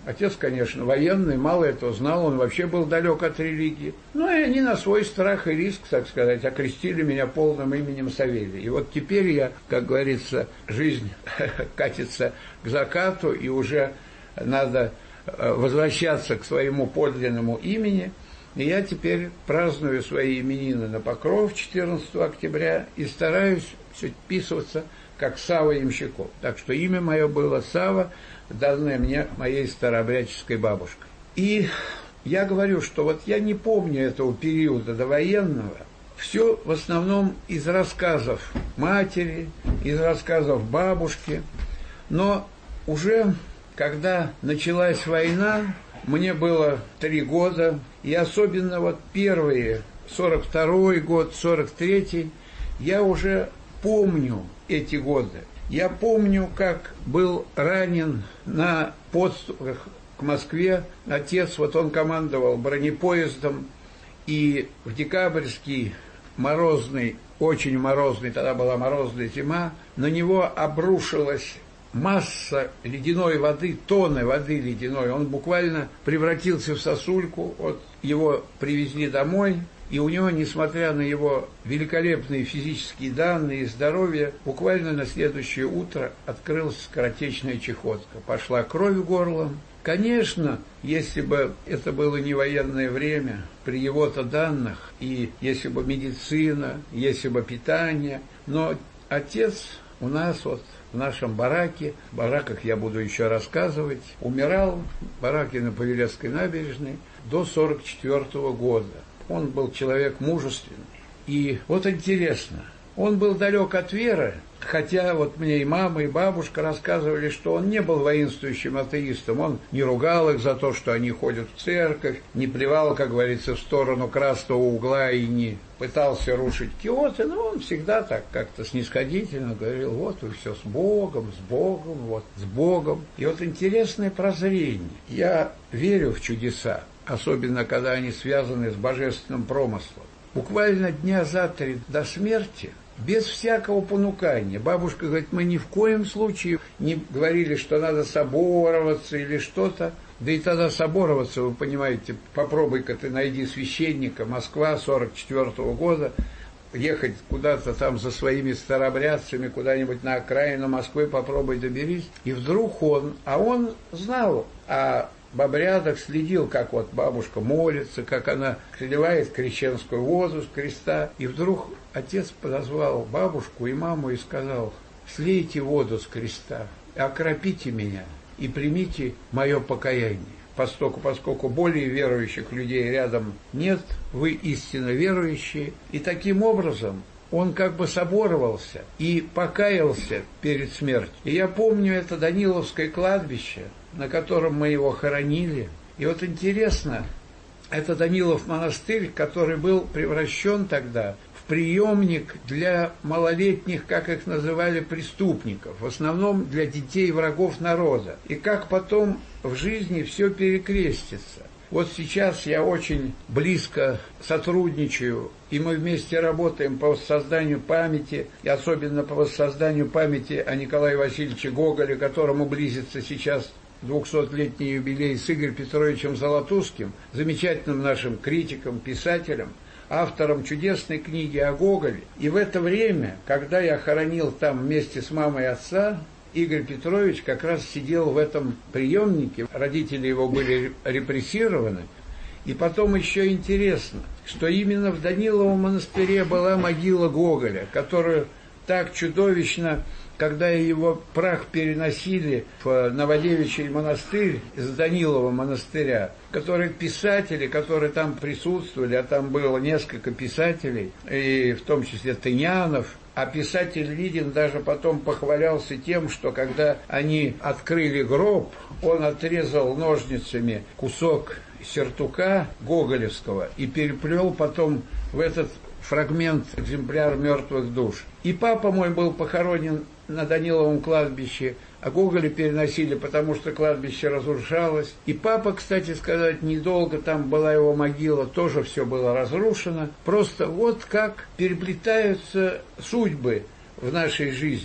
Отец, конечно, военный, мало этого знал, он вообще был далек от религии. Ну, и они на свой страх и риск, так сказать, окрестили меня полным именем Савелий. И вот теперь я, как говорится, жизнь катится к закату, и уже надо возвращаться к своему подлинному имени. И я теперь праздную свои именины на Покров 14 октября и стараюсь все вписываться как Сава Ямщиков. Так что имя мое было Сава, данное мне моей старообрядческой бабушкой. И я говорю, что вот я не помню этого периода довоенного. Все в основном из рассказов матери, из рассказов бабушки. Но уже когда началась война, мне было 3 года, и особенно вот первые, 42-й год, 43-й, я уже помню эти годы. Я помню, как был ранен на подступах к Москве отец, вот он командовал бронепоездом, и в декабрьский морозный, очень морозный, тогда была морозная зима, на него обрушилась масса ледяной воды, тонны воды ледяной. Он буквально превратился в сосульку. Вот его привезли домой, и у него, несмотря на его великолепные физические данные и здоровье, буквально на следующее утро открылась скоротечная чехотка. Пошла кровь горлом. Конечно, если бы это было не военное время, при его-то данных, и если бы медицина, если бы питание, но отец у нас вот в нашем бараке, в бараках я буду еще рассказывать, умирал в бараке на Павелецкой набережной до 1944 года. Он был человек мужественный. И вот интересно, он был далек от веры, хотя вот мне и мама, и бабушка рассказывали, что он не был воинствующим атеистом. Он не ругал их за то, что они ходят в церковь, не плевал, как говорится, в сторону красного угла и не пытался рушить киоты, но он всегда так как-то снисходительно говорил: вот вы все с Богом, вот с Богом. И вот интересное прозрение. Я верю в чудеса, особенно когда они связаны с божественным промыслом. Буквально дня за 3 до смерти, без всякого понукания. Бабушка говорит, мы ни в коем случае не говорили, что надо собороваться или что-то. Да и тогда собороваться, вы понимаете, попробуй-ка ты найди священника, Москва 44-го года, ехать куда-то там за своими старообрядцами, куда-нибудь на окраину Москвы, попробуй доберись. И вдруг он знал о обрядах, следил, как вот бабушка молится, как она сливает крещенскую воду с креста. И вдруг отец подозвал бабушку и маму и сказал: слейте воду с креста, окропите меня и примите мое покаяние. Поскольку более верующих людей рядом нет, вы истинно верующие. И таким образом он как бы соборовался и покаялся перед смертью. И я помню это Даниловское кладбище, на котором мы его хоронили. И вот интересно, это Данилов монастырь, который был превращен тогда в приемник для малолетних, как их называли, преступников, в основном для детей врагов народа. И как потом в жизни все перекрестится. Вот сейчас я очень близко сотрудничаю, и мы вместе работаем по воссозданию памяти, и особенно по воссозданию памяти о Николае Васильевиче Гоголе, которому близится сейчас 200-летний юбилей, с Игорем Петровичем Золотузским, замечательным нашим критиком, писателем, автором чудесной книги о Гоголе. И в это время, когда я хоронил там вместе с мамой отца, Игорь Петрович как раз сидел в этом приемнике, родители его были репрессированы. И потом еще интересно, что именно в Даниловом монастыре была могила Гоголя, которую так чудовищно, когда его прах переносили в Новодевичий монастырь из Данилова монастыря, которые писатели, которые там присутствовали, а там было несколько писателей, и в том числе Тынянов, а писатель Лидин даже потом похвалялся тем, что когда они открыли гроб, он отрезал ножницами кусок сюртука гоголевского и переплел потом в этот фрагмент экземпляр «Мертвых душ». И папа мой был похоронен на Даниловом кладбище, а Гоголя переносили, потому что кладбище разрушалось. И папа, кстати сказать, недолго, там была его могила, тоже все было разрушено. Просто вот как переплетаются судьбы в нашей жизни.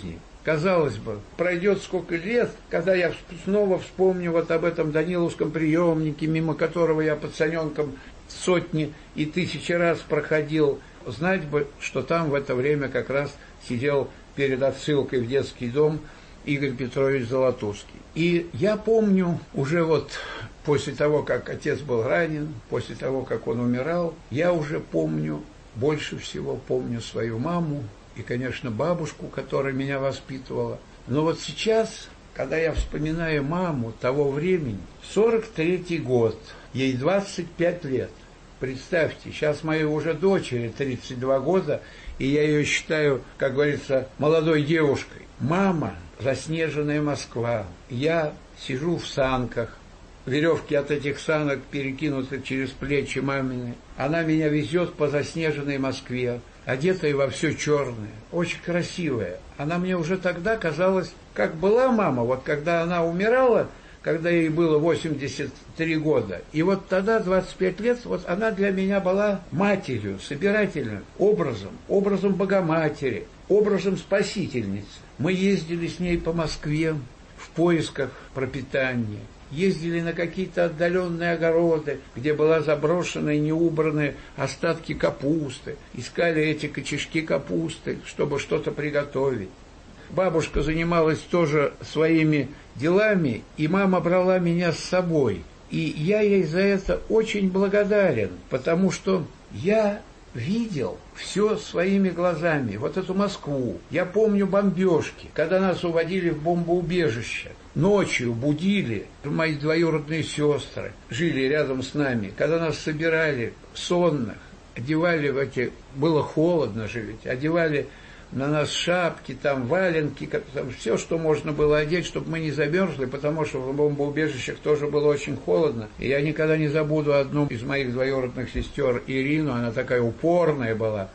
Казалось бы, пройдет сколько лет, когда я снова вспомню вот об этом Даниловском приемнике, мимо которого я пацаненком сотни и тысячи раз проходил. Знать бы, что там в это время как раз сидел перед отсылкой в детский дом Игорь Петрович Золотузский. И я помню уже вот после того, как отец был ранен, после того, как он умирал, я уже помню, больше всего помню свою маму и, конечно, бабушку, которая меня воспитывала. Но вот сейчас, когда я вспоминаю маму того времени, 43-й год, ей 25 лет. Представьте, сейчас моей уже дочери 32 года, и я ее считаю, как говорится, молодой девушкой. Мама, заснеженная Москва, я сижу в санках, веревки от этих санок перекинуты через плечи мамины. Она меня везет по заснеженной Москве, одетая во все черное, очень красивая. Она мне уже тогда казалась, как была мама, вот когда она умирала, когда ей было 83 года. И вот тогда, 25 лет, вот она для меня была матерью, собирательным образом Богоматери, образом Спасительницы. Мы ездили с ней по Москве в поисках пропитания. Ездили на какие-то отдаленные огороды, где была заброшена и неубранные остатки капусты. Искали эти кочешки капусты, чтобы что-то приготовить. Бабушка занималась тоже своими делами, и мама брала меня с собой. И я ей за это очень благодарен, потому что я видел все своими глазами, вот эту Москву. Я помню бомбежки, когда нас уводили в бомбоубежище. Ночью будили, мои двоюродные сестры жили рядом с нами, когда нас собирали сонных, одевали в эти, было холодно же ведь, одевали на нас шапки, там валенки, там все, что можно было одеть, чтобы мы не замерзли, потому что в бомбоубежищах тоже было очень холодно. И я никогда не забуду одну из моих двоюродных сестер, Ирину, она такая упорная была.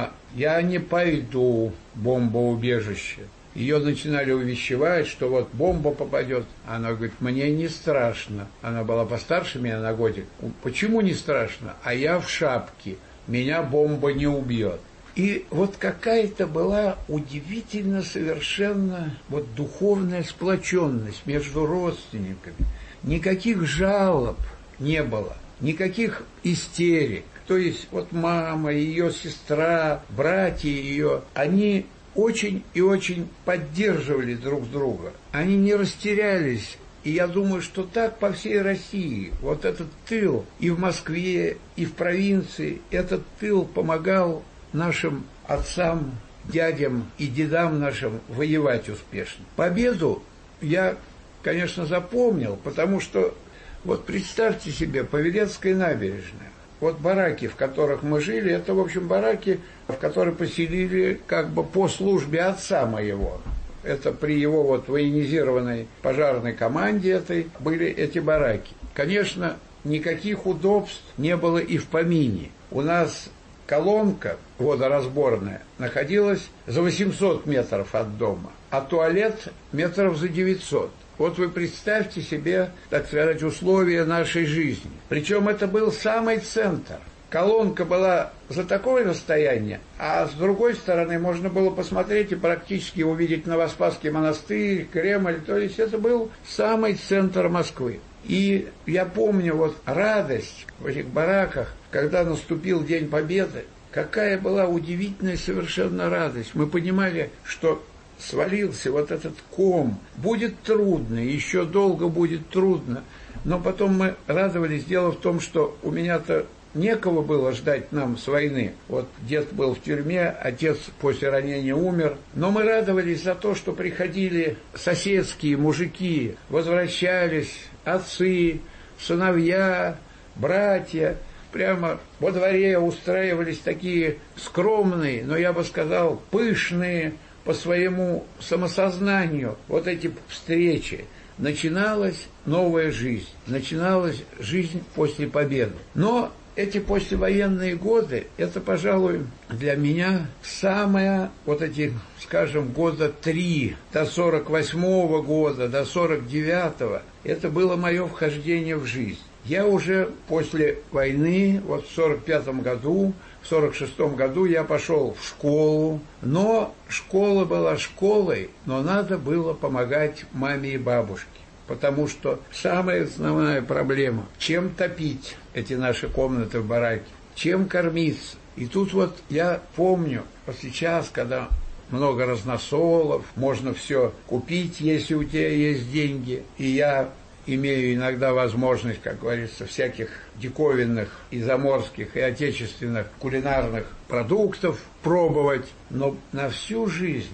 Я не пойду в бомбоубежище. Ее начинали увещевать, что вот бомба попадет. Она говорит, мне не страшно. Она была постарше меня на годик. Почему не страшно? А я в шапке. Меня бомба не убьет. И вот какая-то была удивительно совершенно вот духовная сплоченность между родственниками. Никаких жалоб не было, никаких истерик. То есть вот мама, ее сестра, братья ее, они очень и очень поддерживали друг друга. Они не растерялись. И я думаю, что так по всей России. Вот этот тыл и в Москве, и в провинции, этот тыл помогал нашим отцам, дядям и дедам нашим воевать успешно. Победу я, конечно, запомнил, потому что, вот представьте себе, Павелецкая набережная. Вот бараки, в которых мы жили, это, в общем, бараки, в которые поселили как бы по службе отца моего. Это при его вот военизированной пожарной команде этой были эти бараки. Конечно, никаких удобств не было и в помине. У нас колонка водоразборная находилась за 800 метров от дома, а туалет метров за 900. Вот вы представьте себе, так сказать, условия нашей жизни. Причем это был самый центр. Колонка была за такое расстояние, а с другой стороны можно было посмотреть и практически увидеть Новоспасский монастырь, Кремль. То есть это был самый центр Москвы. И я помню вот радость в этих бараках, когда наступил День Победы, какая была удивительная совершенно радость. Мы понимали, что свалился вот этот ком. Будет трудно, еще долго будет трудно. Но потом мы радовались. Дело в том, что у меня-то некого было ждать нам с войны. Вот дед был в тюрьме, отец после ранения умер. Но мы радовались за то, что приходили соседские мужики, возвращались отцы, сыновья, братья. Прямо во дворе устраивались такие скромные, но я бы сказал, пышные по своему самосознанию вот эти встречи. Начиналась новая жизнь, начиналась жизнь после победы. Но эти послевоенные годы, это, пожалуй, для меня самое, вот эти, скажем, года 3, до 48-го года, до 49-го, это было мое вхождение в жизнь. Я уже после войны, вот в 45-м году, в в 1946 году я пошел в школу, но школа была школой, но надо было помогать маме и бабушке. Потому что самая основная проблема – чем топить эти наши комнаты в бараке, чем кормиться. И тут вот я помню, вот сейчас, когда много разносолов, можно все купить, если у тебя есть деньги. И я имею иногда возможность, как говорится, всяких диковинных и заморских, и отечественных кулинарных продуктов пробовать. Но на всю жизнь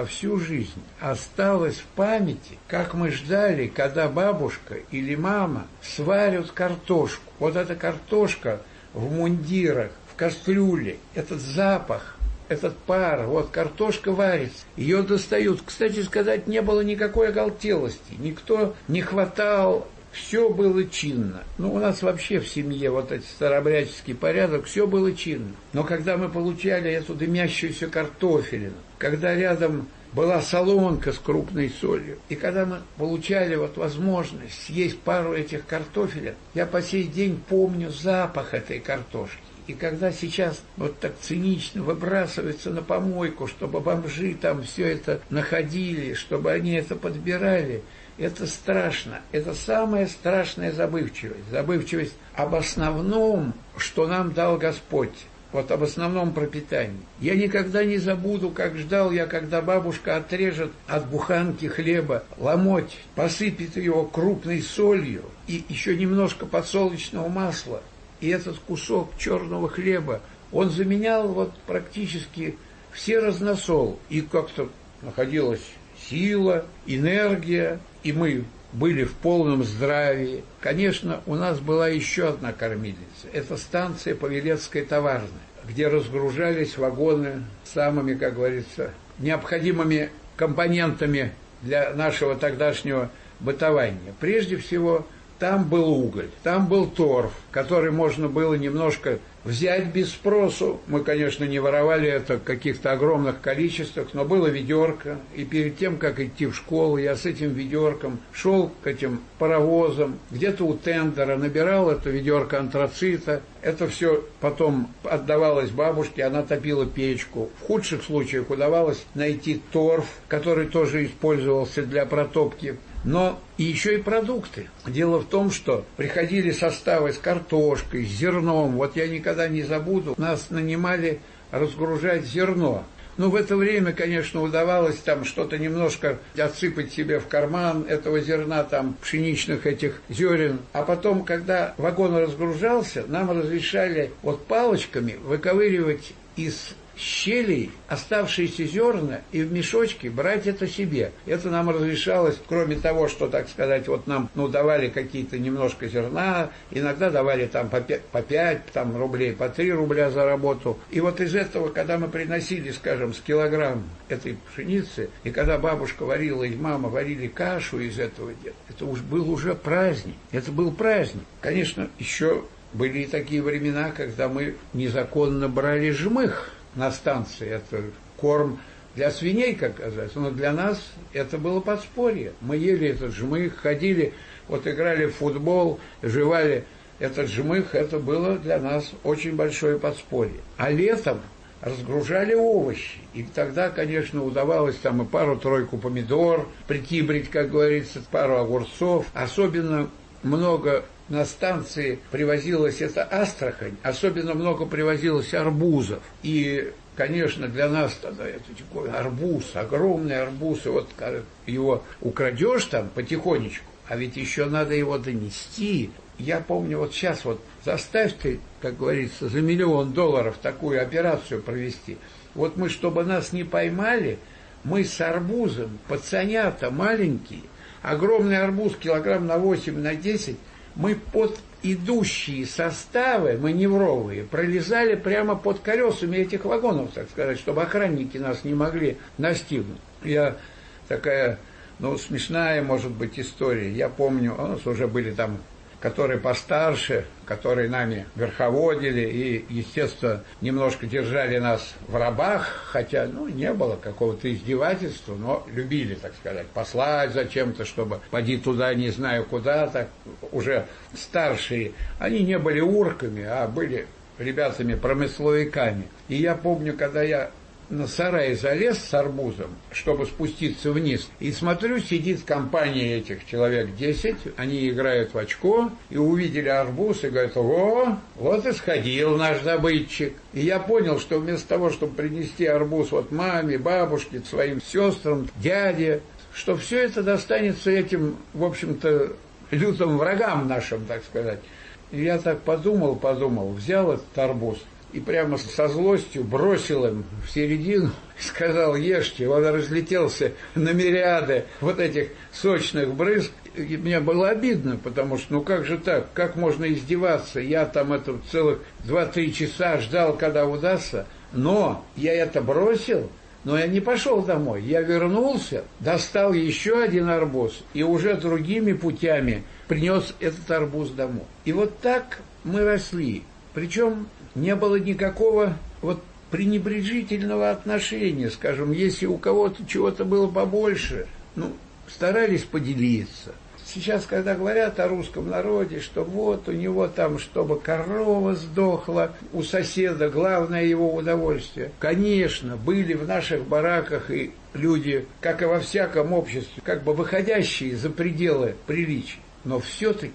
осталось в памяти, как мы ждали, когда бабушка или мама сварят картошку. Вот эта картошка в мундирах, в кастрюле, этот запах, этот пар, вот картошка варится, ее достают. Кстати сказать, не было никакой оголтелости, никто не хватал, все было чинно. Ну, у нас вообще в семье вот этот старообрядческий порядок, все было чинно. Но когда мы получали эту дымящуюся картофелину, когда рядом была солонка с крупной солью, и когда мы получали вот возможность съесть пару этих картофелин, я по сей день помню запах этой картошки. И когда сейчас вот так цинично выбрасывается на помойку, чтобы бомжи там все это находили, чтобы они это подбирали, это страшно. Это самая страшная забывчивость. Забывчивость об основном, что нам дал Господь. Вот об основном пропитании. Я никогда не забуду, как ждал я, когда бабушка отрежет от буханки хлеба ломоть, посыпет его крупной солью и еще немножко подсолнечного масла. И этот кусок черного хлеба, он заменял вот практически все разносол. И как-то находилась сила, энергия, и мы были в полном здравии. Конечно, у нас была еще одна кормилица. Это станция Павелецкая товарная, где разгружались вагоны самыми, как говорится, необходимыми компонентами для нашего тогдашнего бытования. Прежде всего, там был уголь, там был торф, который можно было немножко взять без спросу. Мы, конечно, не воровали это в каких-то огромных количествах, но было ведерко. И перед тем, как идти в школу, я с этим ведерком шел к этим паровозам, где-то у тендера, набирал это ведерко антрацита. Это все потом отдавалось бабушке, она топила печку. В худших случаях удавалось найти торф, который тоже использовался для протопки. Но и еще и продукты. Дело в том, что приходили составы с картошкой, с зерном. Вот я никогда не забуду, нас нанимали разгружать зерно. Ну, в это время, конечно, удавалось там что-то немножко отсыпать себе в карман этого зерна, там, пшеничных этих зерен. А потом, когда вагон разгружался, нам разрешали вот палочками выковыривать из щелей оставшиеся зерна и в мешочки брать это себе. Это нам разрешалось, кроме того, что, так сказать, вот нам давали какие-то немножко зерна, иногда давали там по 5 там, рублей, по 3 рубля за работу. И вот из этого, когда мы приносили, скажем, с килограмм этой пшеницы, и когда бабушка варила и мама варили кашу из этого, это уж был уже праздник. Это был праздник. Конечно, еще были и такие времена, когда мы незаконно брали жмых на станции. Это корм для свиней, как казалось. Но для нас это было подспорье. Мы ели этот жмых, ходили, вот играли в футбол, жевали этот жмых. Это было для нас очень большое подспорье. А летом разгружали овощи. И тогда, конечно, удавалось там и пару-тройку помидор прикибрить, как говорится, пару огурцов. Особенно много на станции привозилось это Астрахань, особенно много привозилось арбузов. И, конечно, для нас тогда это такой арбуз, огромный арбуз, и вот его украдешь там потихонечку, а ведь еще надо его донести. Я помню, вот сейчас вот заставь ты, как говорится, за $1 миллион такую операцию провести. Вот мы, чтобы нас не поймали, мы с арбузом, пацанята маленькие, огромный арбуз килограмм на 8, на 10, мы под идущие составы маневровые пролезали прямо под колесами этих вагонов, так сказать, чтобы охранники нас не могли настигнуть. Я такая, смешная, может быть, история. Я помню, у нас уже были там, которые постарше, которые нами верховодили и, естественно, немножко держали нас в рабах, хотя, не было какого-то издевательства, но любили, так сказать, послать зачем-то, чтобы поди туда, не знаю куда, так уже старшие. Они не были урками, а были ребятами-промысловиками. И я помню, когда я на сарай залез с арбузом, чтобы спуститься вниз, и смотрю, сидит компания этих человек 10, они играют в очко, и увидели арбуз, и говорят: о, вот и сходил наш добытчик. И я понял, что вместо того, чтобы принести арбуз вот маме, бабушке, своим сестрам, дяде, что все это достанется этим, в общем-то, лютым врагам нашим, так сказать. И я так подумал, взял этот арбуз и прямо со злостью бросил им в середину, сказал: ешьте. Он разлетелся на мириады вот этих сочных брызг. И мне было обидно, потому что, ну как же так, как можно издеваться? Я там это целых 2-3 часа ждал, когда удастся, но я это бросил. Но я не пошел домой, я вернулся, достал еще один арбуз и уже другими путями принес этот арбуз домой. И вот так мы росли. Причем не было никакого вот пренебрежительного отношения, скажем, если у кого-то чего-то было побольше, ну, старались поделиться. Сейчас, когда говорят о русском народе, что вот у него там, чтобы корова сдохла, у соседа главное его удовольствие. Конечно, были в наших бараках и люди, как и во всяком обществе, как бы выходящие за пределы приличий. Но все-таки,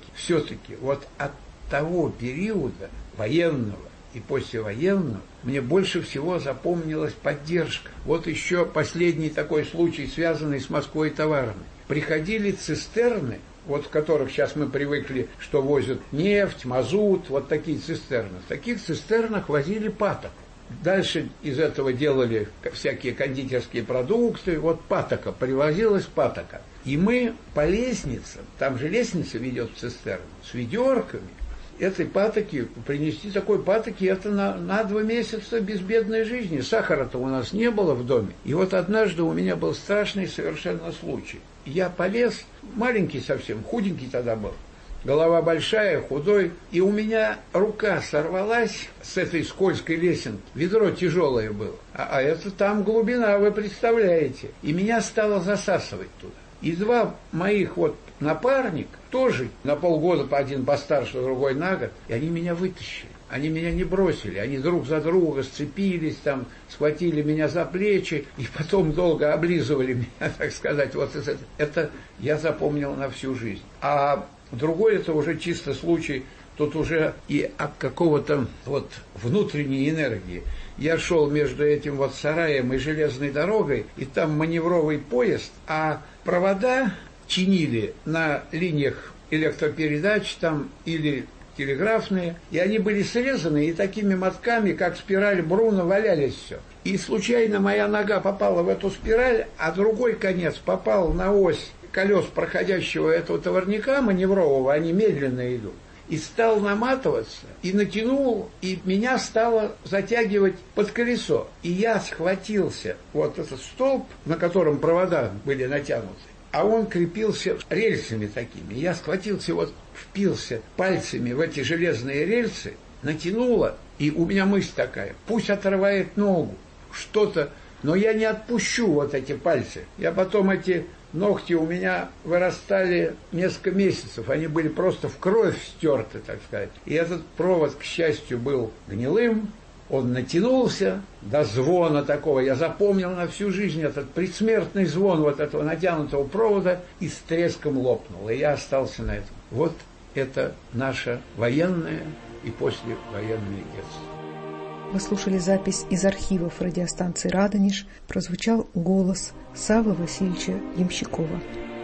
вот от того периода военного и послевоенного мне больше всего запомнилась поддержка. Вот еще последний такой случай, связанный с Москвой товарной. Приходили цистерны, вот в которых сейчас мы привыкли, что возят нефть, мазут, вот такие цистерны. В таких цистернах возили патоку. Дальше из этого делали всякие кондитерские продукты. Вот патока, привозилась патока. И мы по лестницам, там же лестница ведет в цистерну, с ведерками, этой патоки, принести такой патоки, это на 2 месяца безбедной жизни. Сахара-то у нас не было в доме. И вот однажды у меня был страшный совершенно случай. Я полез, маленький совсем, худенький тогда был, голова большая, худой, и у меня рука сорвалась с этой скользкой лесенки. Ведро тяжелое было, а это там глубина, вы представляете. И меня стало засасывать туда. И 2 моих вот напарника, тоже на полгода, один постарше, другой на год, и они меня вытащили. Они меня не бросили, они друг за друга сцепились, там, схватили меня за плечи и потом долго облизывали меня, так сказать. Вот это я запомнил на всю жизнь. А другой это уже чисто случай, тут уже и от какого-то вот внутренней энергии. Я шел между этим вот сараем и железной дорогой, и там маневровый поезд, а провода чинили на линиях электропередач там или телеграфные, и они были срезаны, и такими мотками, как спираль Бруно, валялись все. И случайно моя нога попала в эту спираль, а другой конец попал на ось колес проходящего этого товарняка маневрового, они медленно идут. И стал наматываться, и натянул, и меня стало затягивать под колесо. И я схватился, вот этот столб, на котором провода были натянуты, а он крепился рельсами такими. Я схватился, вот впился пальцами в эти железные рельсы, натянуло, и у меня мысль такая: пусть отрывает ногу, что-то, но я не отпущу вот эти пальцы. Я потом эти ногти у меня вырастали несколько месяцев, они были просто в кровь стерты, так сказать. И этот провод, к счастью, был гнилым, он натянулся до звона такого. Я запомнил на всю жизнь этот предсмертный звон вот этого натянутого провода, и с треском лопнул. И я остался на этом. Вот это наше военное и послевоенное детство. Вы слушали запись из архивов радиостанции «Радонеж». Прозвучал голос Саввы Васильевича Ямщикова.